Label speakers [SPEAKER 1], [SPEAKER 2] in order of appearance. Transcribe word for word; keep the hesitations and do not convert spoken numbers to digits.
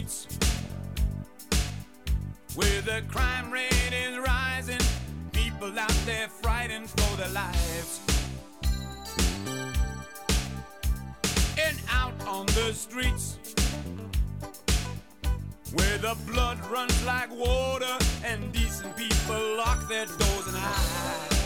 [SPEAKER 1] streets, where the crime rate is rising, people out there fighting for their lives. And out on the streets, where the blood runs like water and decent people lock their doors and hide.